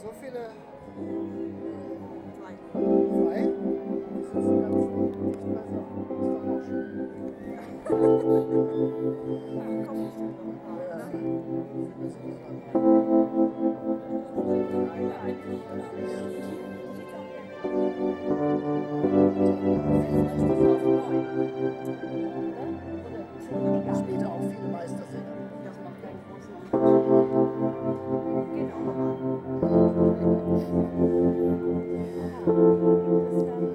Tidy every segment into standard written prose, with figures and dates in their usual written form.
so viele. Zwei. Zwei? Das ist ganz dicht beisammen. Ist doch auch schön. Komm, ich noch ein paar, Ja, oder? sie müssen noch mal rein. Ich spiele auch viele Meistersänger. Das macht keinen großen Unterschied. Geht auch nochmal. Gibt es dann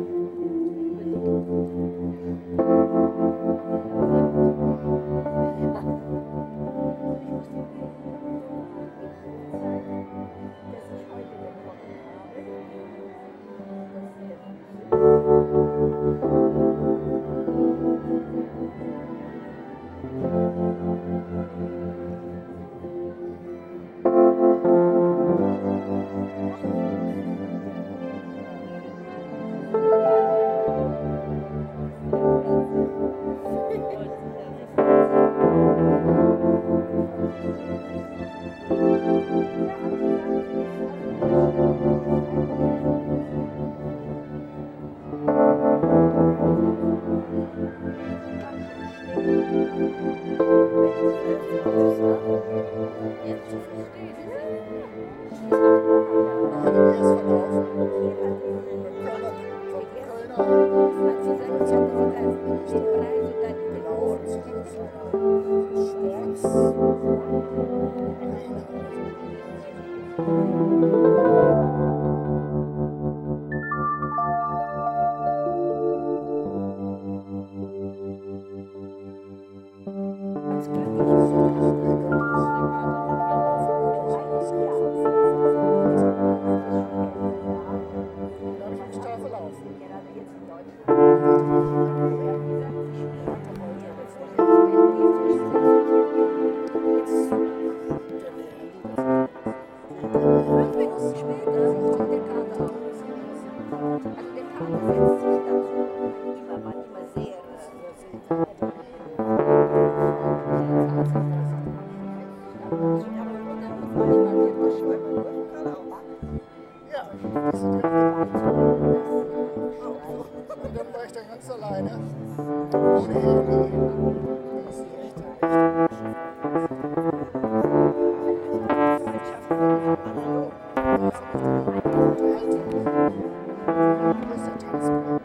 dass ich heute bekommen habe. Das sehr jetzt zu verstehen ist. Ich habe mir erst verlaufen. Beim Kölner Konzert war bin ich da gelaufen zu so einer Sportsarena. Ganz glücklich. Das ist wirklich eindrücklich. Da habe ich mich total verlaufen. Gerade jetzt in Deutschland. Ich dachte, ich weiter wollte, aber jetzt wollte ich der Lehrling, das Fünf Minuten später kommt der Kater auch. Also der Kater setzt sich dazu. War immer sehr. Aber manchmal wird das Schäumen durch gerade auch. ja, das ist direkt. Und dann war ich da ganz alleine. Ohne Handy. Das ist echt Unterhaltung. Größter Tanzplan.